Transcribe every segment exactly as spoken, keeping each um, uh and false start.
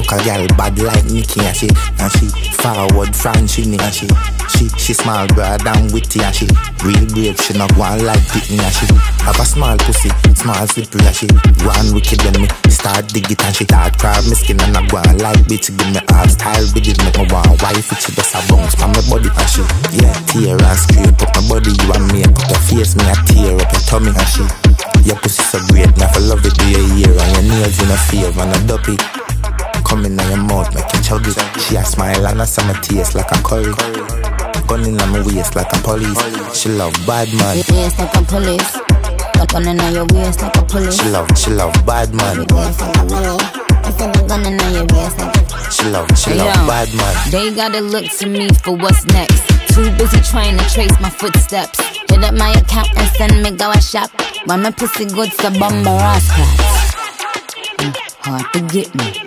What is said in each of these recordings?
duck a gal bad like Nicky and she and she forward French in and she she she small broad and witty and she real brave. She not one like Pitney and she have a small pussy, small slippery and she one wicked when me start dig it and she start crab me skin and I go on like bitch give me all style with it make me want wife it she just a bounce from my body and she yeah tear and scrape up my body you and me put her face me a tear up your tummy and she your pussy so great me I love it do your ear and your nails in a favor and a duppy come in your mouth make you chug it she a smile and a summer taste like a curry gun in my waist like a police she love bad man waist like a police gun in your waist like a police she love she love bad man waist like a police I said the gun in your waist like a she love she love Yo, bad man they gotta look to me for what's next. Too busy trying to trace my footsteps. Hit up my account and send me go a shop. Why my pussy good to bumper ass class. Mm, hard to get me.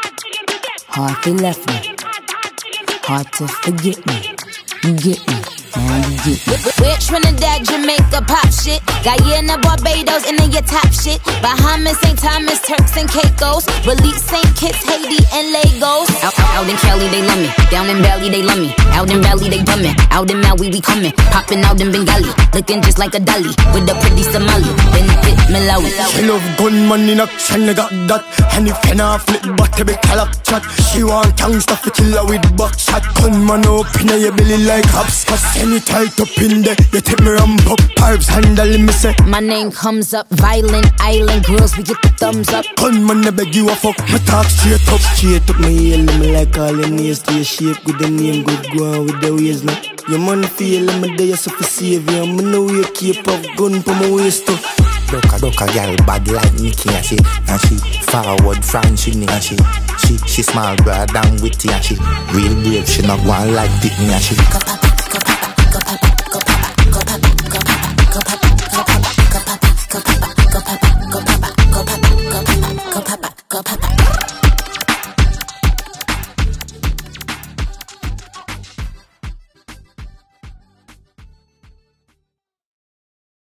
Hard to left me. Hard to forget me. You get me. Now you get me. We're Trinidad, Jamaica, pop shit. Guyana, Barbados, and then your top shit. Bahamas, Saint Thomas, Turks and Caicos. Belize, Saint Kitts, Haiti, and Lagos. Out, out, out in Cali, they love me. Down in Bali, they love me. Out in Bali, they dummin'. Out in Maui, we comin'. Poppin' out in Bengali. Looking just like a dolly. With a pretty Somali. Benefit Malawi. She love gunman in action, I got that. And if you not flip, but every clock chat. She want gangsta fi kill her with buckshot. Gunman up in your belly like hopscotch. Any tight up in there, you take me ramp up. Pipes handle me say my name comes up. Violent island girls, we get the thumbs up. gunman I beg you a fuck. Me talk straight up. Straight up my heel, me like all your nails to your shape. With the name good, go on with the ways now. Your man feel me there, so for save you. Me know you keep up gun for my waist too. duck a duck a gal bad like Nicky and she and she forward French in and she she she small broad and witty and she real brave she not one like Pitney and she